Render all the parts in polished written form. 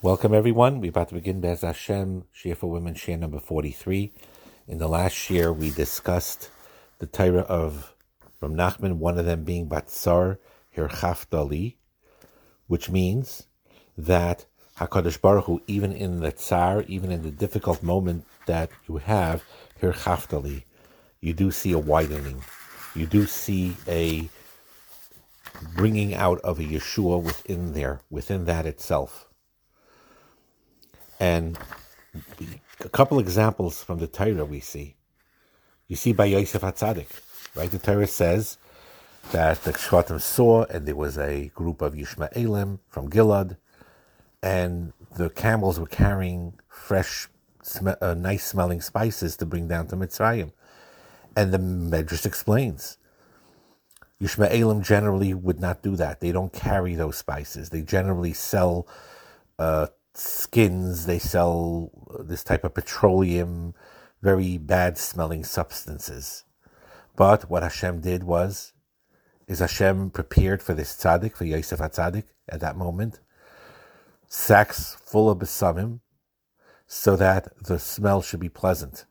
Welcome, everyone. We're about to begin Bez Hashem, Shir for Women, Shir number 43. In the last year, we discussed the Torah of from Nachman, one of them being Batsar Hirchaftali, which means that HaKadosh Baruch Hu, even in the tsar, even in the difficult moment that you have, Hirchaftali, you do see a widening. You do see a bringing out of a Yeshua within that itself. And a couple examples from the Torah we see. You see by Yosef HaTzadik, right? The Torah says that the Shvatim saw, and there was a group of Yishmaelim from Gilad, and the camels were carrying fresh, nice-smelling spices to bring down to Mitzrayim. And the Medrash explains, Yishmaelim generally would not do that. They don't carry those spices. They generally sell skins, they sell this type of petroleum, very bad smelling substances. But what Hashem did is Hashem prepared for this tzaddik, for Yosef HaTzadik at that moment, sacks full of besamim, so that the smell should be pleasant.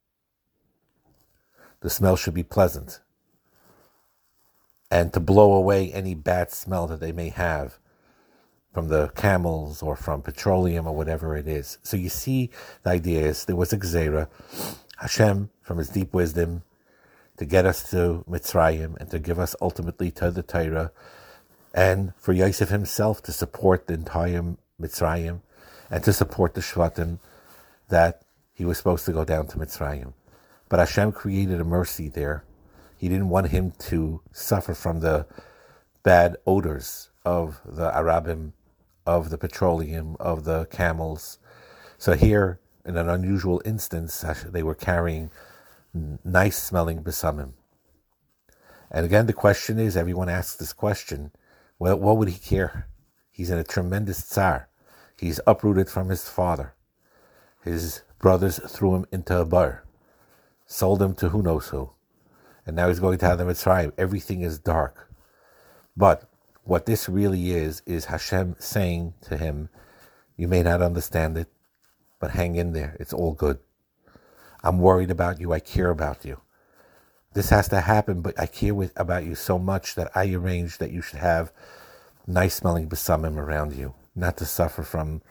The smell should be pleasant. And to blow away any bad smell that they may have from the camels or from petroleum or whatever it is. So you see, the idea is there was a Gzeira, Hashem, from his deep wisdom, to get us to Mitzrayim and to give us ultimately to the Torah, and for Yosef himself to support the entire Mitzrayim and to support the Shvatim that he was supposed to go down to Mitzrayim. But Hashem created a mercy there. He didn't want him to suffer from the bad odors of the Arabim, of the petroleum, of the camels. So here, in an unusual instance, they were carrying nice-smelling besamim. And again, the question is, everyone asks this question, well, what would he care? He's in a tremendous tsar. He's uprooted from his father. His brothers threw him into a bar, sold him to who knows who. And now he's going to have the Mitzrayim. Everything is dark. But what this really is Hashem saying to him, you may not understand it, but hang in there. It's all good. I'm worried about you. I care about you. This has to happen, but I care about you so much that I arranged that you should have nice-smelling besamim around you, not to suffer from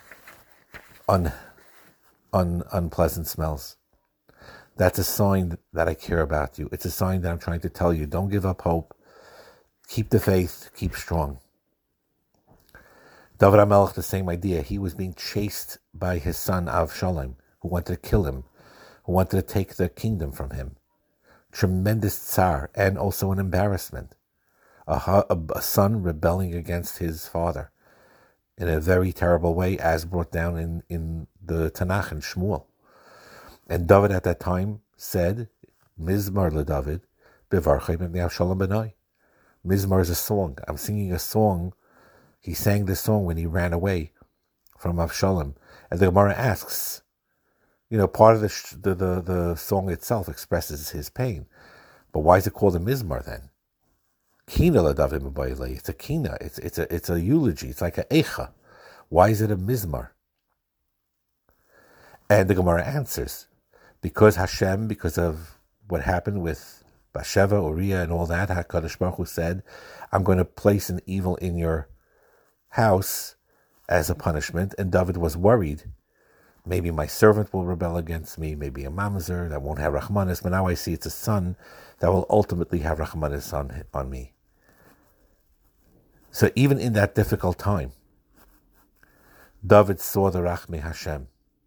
unpleasant smells. That's a sign that I care about you. It's a sign that I'm trying to tell you, don't give up hope. Keep the faith, keep strong. David HaMelech, the same idea. He was being chased by his son Avshalom, who wanted to kill him, who wanted to take the kingdom from him. Tremendous tsar, and also an embarrassment. A son rebelling against his father in a very terrible way, as brought down in the Tanakh and Shmuel. And David at that time said, Mizmar LeDavid, Bivarchei Mipnei Avshalom Benai. Mizmar is a song. I'm singing a song. He sang this song when he ran away from Avshalom. And the Gemara asks, part of the song itself expresses his pain. But why is it called a Mizmar then? Kina LeDavid M'bayilei. It's a kina. It's a eulogy. It's like a echa. Why is it a Mizmar? And the Gemara answers, because Hashem, because of what happened with Bathsheba, Uriah, and all that, HaKadosh Baruch Hu said, I'm going to place an evil in your house as a punishment. And David was worried. Maybe my servant will rebel against me, maybe a mamzer that won't have Rahmanis, but now I see it's a son that will ultimately have Rahmanis on me. So even in that difficult time, David saw the Rachmei Hashem,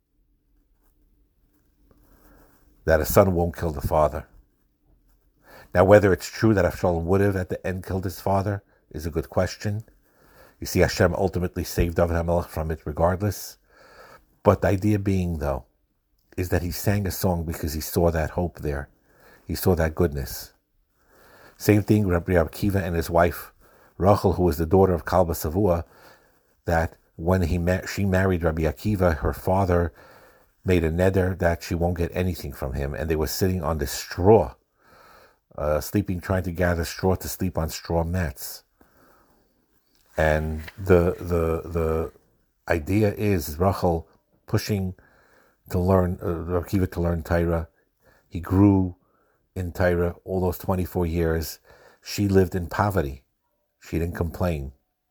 that a son won't kill the father. Now, whether it's true that Avshalom would have at the end killed his father is a good question. You see, Hashem ultimately saved David HaMelech from it regardless. But the idea being, though, is that he sang a song because he saw that hope there. He saw that goodness. Same thing, Rabbi Akiva and his wife, Rachel, who was the daughter of Kalba Savua, that when she married Rabbi Akiva, her father made a neder that she won't get anything from him, and they were sitting on the straw, trying to gather straw to sleep on straw mats. And the idea is Rachel pushing to learn, Rav Akiva to learn Torah. He grew in Torah all those 24 years. She lived in poverty. She didn't complain.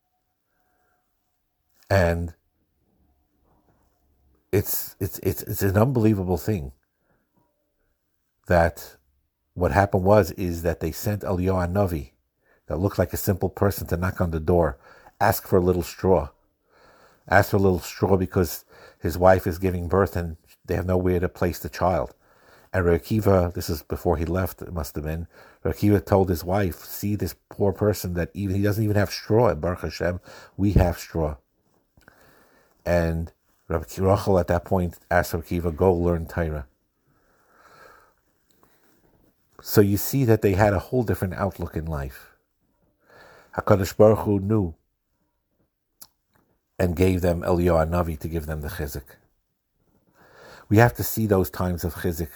And it's an unbelievable thing that what happened is that they sent Eliyahu Hanavi, that looked like a simple person, to knock on the door, ask for a little straw. Ask for a little straw because his wife is giving birth and they have nowhere to place the child. And Rav Akiva, this is before he left, it must have been, Rav Akiva told his wife, see this poor person that even he doesn't even have straw. And Baruch Hashem, we have straw. And Rachel at that point asked Rav Akiva, go learn Torah. So you see that they had a whole different outlook in life. HaKadosh Baruch Hu knew and gave them Eliyahu Hanavi to give them the chizuk. We have to see those times of chizuk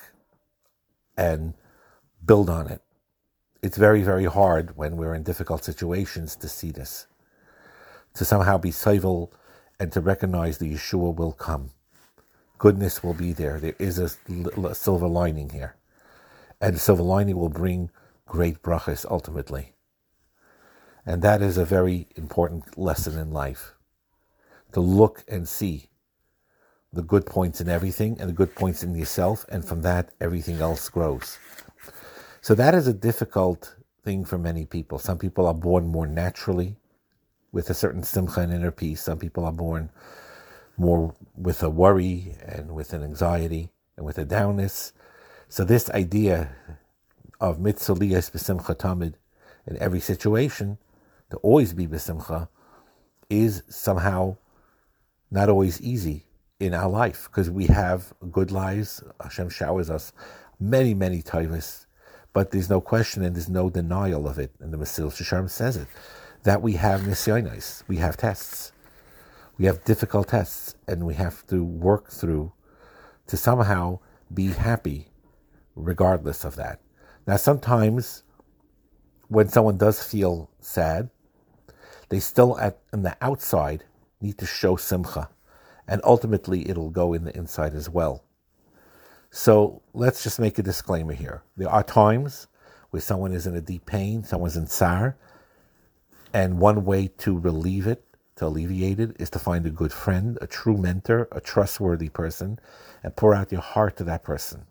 and build on it. It's very, very hard when we're in difficult situations to see this, to somehow be civil and to recognize the Yeshua will come. Goodness will be there. There is a silver lining here. And the silver lining will bring great brachas ultimately. And that is a very important lesson in life. To look and see the good points in everything and the good points in yourself, and from that everything else grows. So that is a difficult thing for many people. Some people are born more naturally with a certain simcha and inner peace. Some people are born more with a worry and with an anxiety and with a downness. So this idea of mitzvah b'simcha tamid in every situation, to always be b'simcha, is somehow not always easy in our life, because we have good lives. Hashem showers us many, many tovos, but there's no question and there's no denial of it. And the Mesilas Yesharim says it, that we have nisyonos, we have tests, we have difficult tests, and we have to work through to somehow be happy regardless of that. Now, sometimes when someone does feel sad, they still on the outside need to show simcha, and ultimately it'll go in the inside as well. So let's just make a disclaimer here. There are times where someone is in a deep pain, someone's in tsar, and one way to relieve it, to alleviate it, is to find a good friend, a true mentor, a trustworthy person, and pour out your heart to that person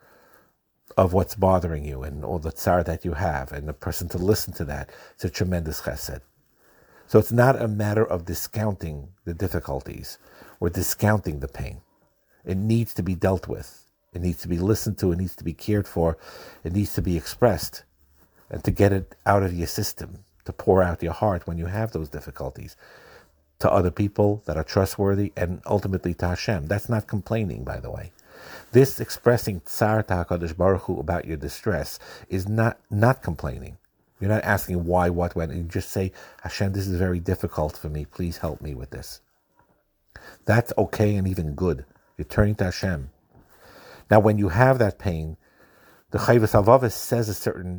of what's bothering you and all the tsar that you have, and the person to listen to that. It's a tremendous chesed. So it's not a matter of discounting the difficulties or discounting the pain. It needs to be dealt with. It needs to be listened to. It needs to be cared for. It needs to be expressed. And to get it out of your system, to pour out your heart when you have those difficulties to other people that are trustworthy, and ultimately to Hashem. That's not complaining, by the way. This expressing tsar to HaKadosh Baruch Hu about your distress is not complaining. You're not asking why, what, when. You just say, Hashem, this is very difficult for me. Please help me with this. That's okay and even good. You're turning to Hashem. Now, when you have that pain, the Chovos HaLevavos says a certain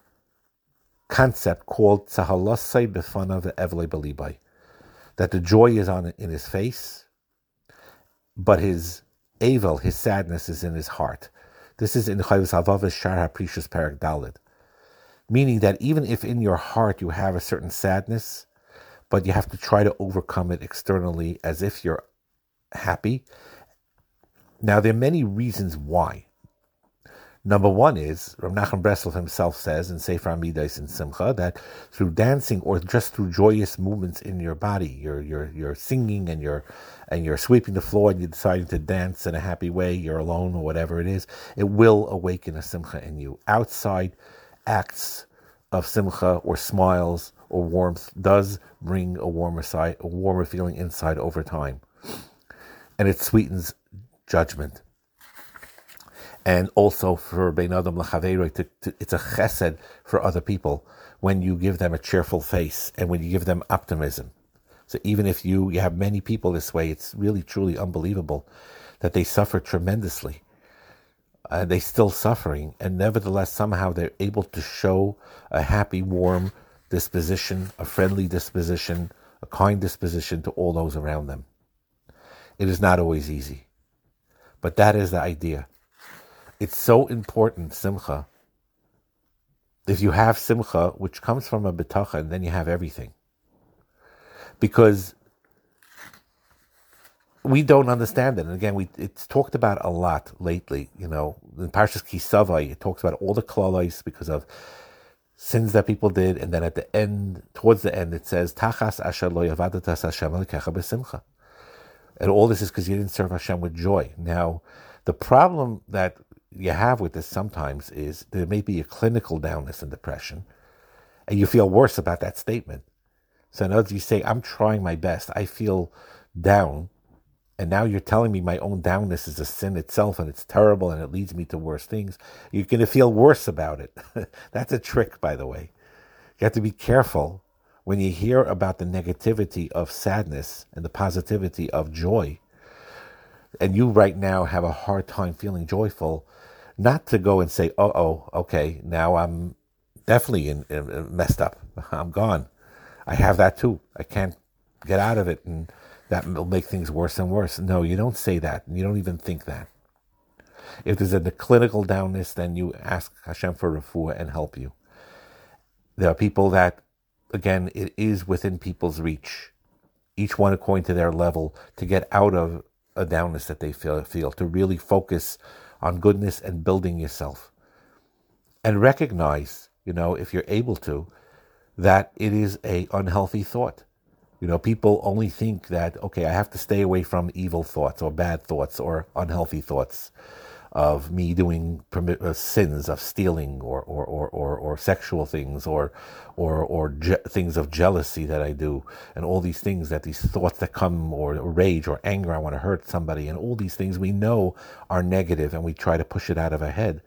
concept called Tzahalasai B'fanav Evlei B'libai, that the joy is in his face, but his avel, his sadness, is in his heart. This is in Chovos HaLevavos Shar HaPrishus Parak Daled. Meaning that even if in your heart you have a certain sadness, but you have to try to overcome it externally as if you're happy. Now, there are many reasons why. Number one is, Rav Nachman Breslov himself says in Sefer Amidas in Simcha, that through dancing or just through joyous movements in your body, you're singing and you're sweeping the floor and you're deciding to dance in a happy way, you're alone or whatever it is, it will awaken a simcha in you. Outside acts of simcha or smiles or warmth does bring a warmer feeling inside over time, and it sweetens judgment. And also for Bein Adam L'Chaveroi, it's a chesed for other people when you give them a cheerful face and when you give them optimism. So even if you have many people this way, it's really truly unbelievable that they suffer tremendously. They're still suffering, and nevertheless somehow they're able to show a happy, warm disposition, a friendly disposition, a kind disposition to all those around them. It is not always easy. But that is the idea. It's so important, simcha. If you have simcha, which comes from a bitachon, then you have everything. Because we don't understand it. And again, it's talked about a lot lately. In Parshas Kisavai, it talks about all the klalos because of sins that people did. And then at the end, towards the end, it says, Tachas asher lo yavadatas Hashem alikecha b'simcha. And all this is because you didn't serve Hashem with joy. Now, the problem that you have with this sometimes is there may be a clinical downness and depression, and you feel worse about that statement. So in other words, you say, I'm trying my best. I feel down. And now you're telling me my own downness is a sin itself, and it's terrible, and it leads me to worse things. You're going to feel worse about it. That's a trick, by the way. You have to be careful when you hear about the negativity of sadness and the positivity of joy, and you right now have a hard time feeling joyful, not to go and say, okay, now I'm definitely in messed up. I'm gone. I have that too. I can't get out of it, and that will make things worse and worse. No, you don't say that. You don't even think that. If there's a clinical downness, then you ask Hashem for refuah and help you. There are people that, again, it is within people's reach, each one according to their level, to get out of a downness that they feel, to really focus on goodness and building yourself. And recognize, if you're able to, that it is an unhealthy thought. People only think that, okay, I have to stay away from evil thoughts or bad thoughts or unhealthy thoughts of me doing sins of stealing or sexual things or things of jealousy that I do, and all these things, that these thoughts that come, or rage or anger, I want to hurt somebody, and all these things we know are negative, and we try to push it out of our head.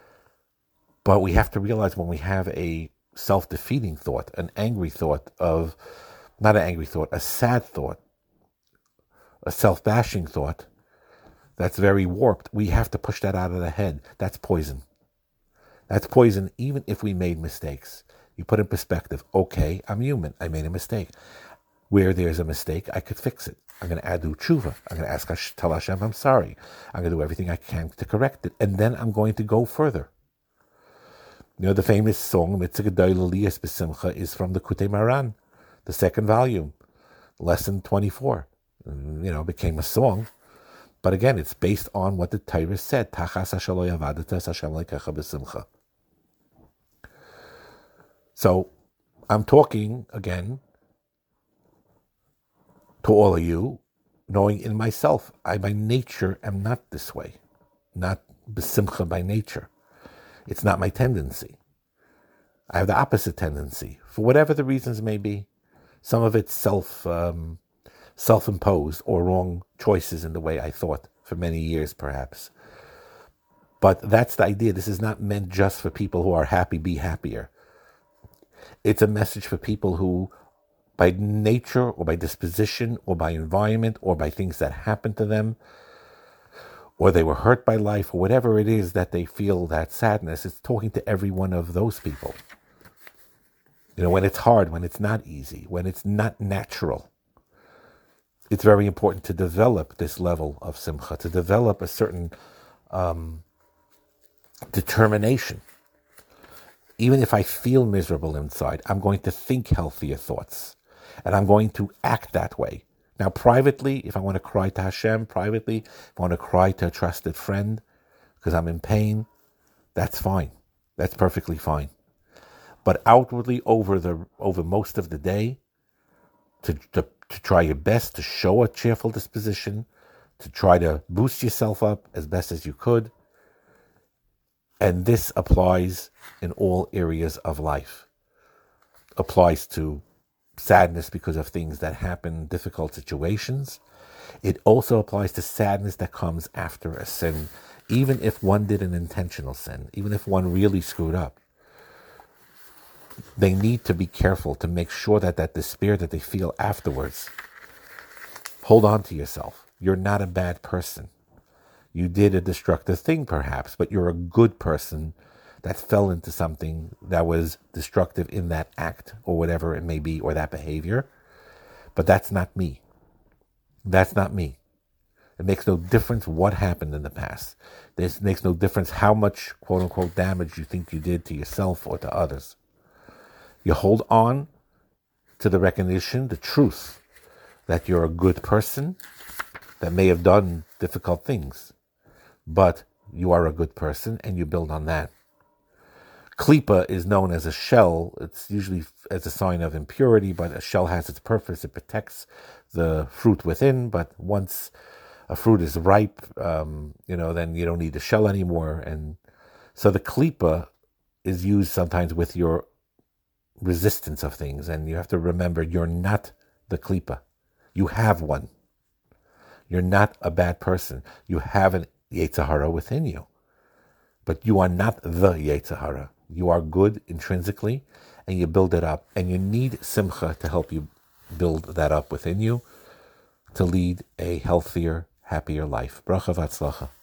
But we have to realize when we have a self-defeating thought, an angry thought of, not an angry thought, a sad thought, a self-bashing thought, that's very warped, we have to push that out of the head. That's poison. That's poison even if we made mistakes. You put in perspective, okay, I'm human, I made a mistake. Where there's a mistake, I could fix it. I'm going to do tshuva. I'm going to tell Hashem I'm sorry. I'm going to do everything I can to correct it. And then I'm going to go further. The famous song, Mitzvah Gedol Liyas B'Simcha, is from the Kutei Maran, the second volume, lesson 24. Became a song. But again, it's based on what the Torah said. Tachas asher lo yavadatas Hashem alikecha b'simcha. So, I'm talking, again, to all of you, knowing in myself, I by nature am not this way. Not b'simcha by nature. It's not my tendency. I have the opposite tendency, for whatever the reasons may be. Some of it's self-imposed or wrong choices in the way I thought for many years, perhaps. But that's the idea. This is not meant just for people who are happy, be happier. It's a message for people who, by nature or by disposition or by environment or by things that happen to them, or they were hurt by life, or whatever it is that they feel that sadness, it's talking to every one of those people. When it's hard, when it's not easy, when it's not natural, it's very important to develop this level of simcha, to develop a certain determination. Even if I feel miserable inside, I'm going to think healthier thoughts, and I'm going to act that way. Now, privately, if I want to cry to Hashem, privately, if I want to cry to a trusted friend because I'm in pain, that's fine. That's perfectly fine. But outwardly, over most of the day, to try your best to show a cheerful disposition, to try to boost yourself up as best as you could. And this applies in all areas of life. Applies to sadness because of things that happen, difficult situations. It also applies to sadness that comes after a sin, even if one did an intentional sin, even if one really screwed up. They need to be careful to make sure that despair that they feel afterwards, hold on to yourself. You're not a bad person. You did a destructive thing perhaps, but you're a good person that fell into something that was destructive in that act or whatever it may be, or that behavior. But that's not me. That's not me. It makes no difference what happened in the past. This makes no difference how much quote-unquote damage you think you did to yourself or to others. You hold on to the recognition, the truth, that you're a good person that may have done difficult things, but you are a good person and you build on that. Klipa is known as a shell. It's usually as a sign of impurity, but a shell has its purpose. It protects the fruit within, but once a fruit is ripe, then you don't need the shell anymore. And so the klipa is used sometimes with your resistance of things, and you have to remember you're not the klipa. You have one. You're not a bad person. You have an Yetzer Hara within you, but you are not the Yetzer Hara. You are good intrinsically, and you build it up, and you need simcha to help you build that up within you to lead a healthier, happier life. Bracha v'atzlacha.